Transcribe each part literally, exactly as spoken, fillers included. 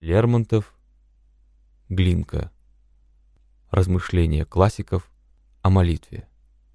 Лермонтов, Глинка. Размышления классиков о молитве.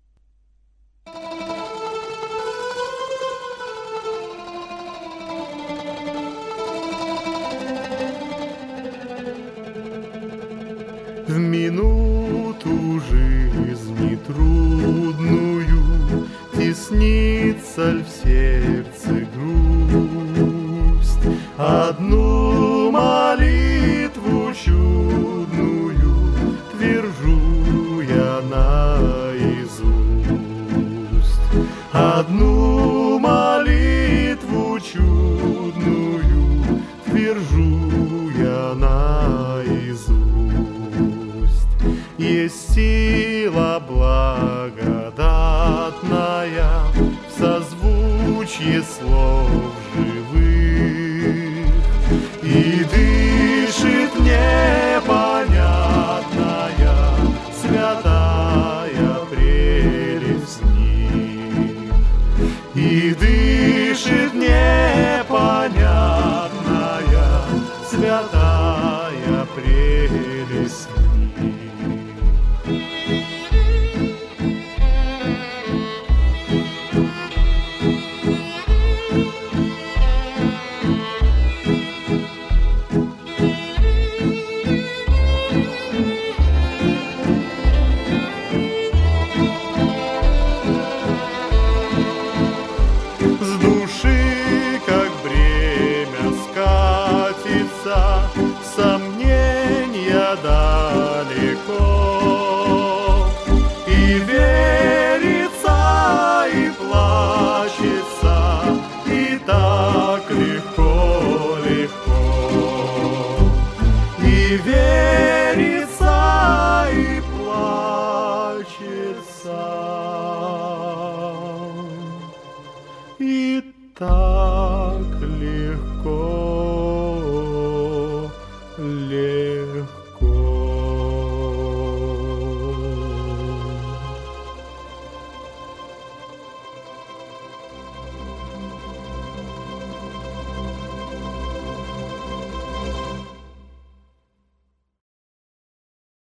В минуту жизни трудную теснится ль в сердце грусть, одну молитву чудную твержу я наизусть. Одну молитву чудную твержу я наизусть. Есть сила благодатная в созвучье слов живых, и дышит непонятная святая прелесть в них, и дышит непонятная святая прелесть в них. С души, как бремя, скатится сомнения далеко, и верится, и плачется, и так легко, легко, и верится, и плачется, и так легко, легко.